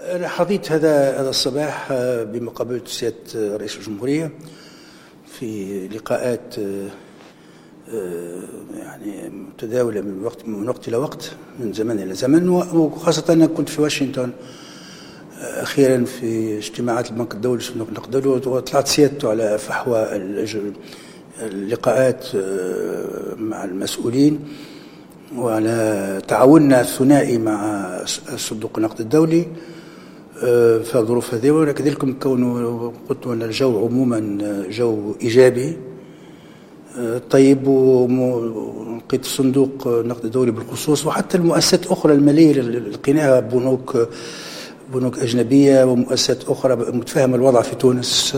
أنا حظيت هذا الصباح بمقابلة سيادة رئيس الجمهورية في لقاءات يعني متداولة من وقت إلى وقت، من زمن إلى زمن، وخاصة أنا كنت في واشنطن أخيرا في اجتماعات البنك الدولي والصندوق النقد الدولي، وطلعت سيادته على فحوى اللقاءات مع المسؤولين وعلى تعاوننا الثنائي مع صندوق النقد الدولي في الظروف هذه. وكذلك كونه قلت أن الجو عموما جو إيجابي طيب، ولقيت صندوق النقد الدولي بالخصوص وحتى المؤسسات الأخرى المالية اللي لقيناها، بنوك أجنبية ومؤسسات أخرى متفاهمة الوضع في تونس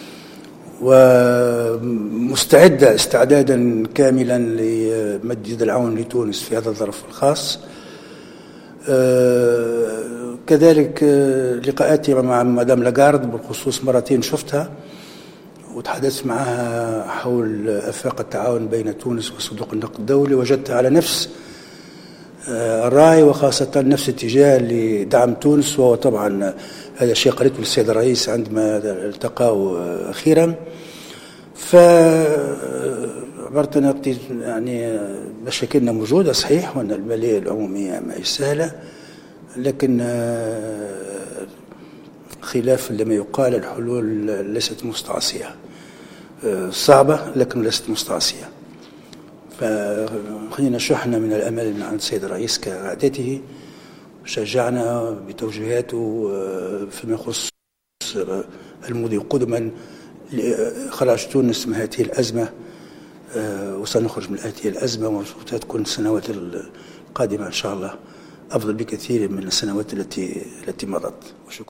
ومستعدة استعدادا كاملا لمد يد العون لتونس في هذا الظرف الخاص. كذلك لقاءاتي مع مدام لاغارد بالخصوص مرتين شفتها وتحدثت معها حول آفاق التعاون بين تونس وصندوق النقد الدولي، وجدتها على نفس الرأي وخاصة نفس الاتجاه لدعم تونس، وهو طبعا هذا الشيء قالته للسيد الرئيس عندما التقاه أخيرا. فعبرتنا يعني مشاكلنا موجودة صحيح، وأن المالية العمومية ما هي سهلة، لكن خلاف لما يقال الحلول ليست مستعصية، صعبة لكن ليست مستعصية. فخلينا شحنة من الأمل من عند السيد الرئيس كعادته، شجعنا بتوجيهاته فيما يخص المضي قدما لإخراج تونس من هذه الأزمة، وسنخرج من هذه الأزمة وستكون السنوات القادمة إن شاء الله أفضل بكثير من السنوات التي مضت.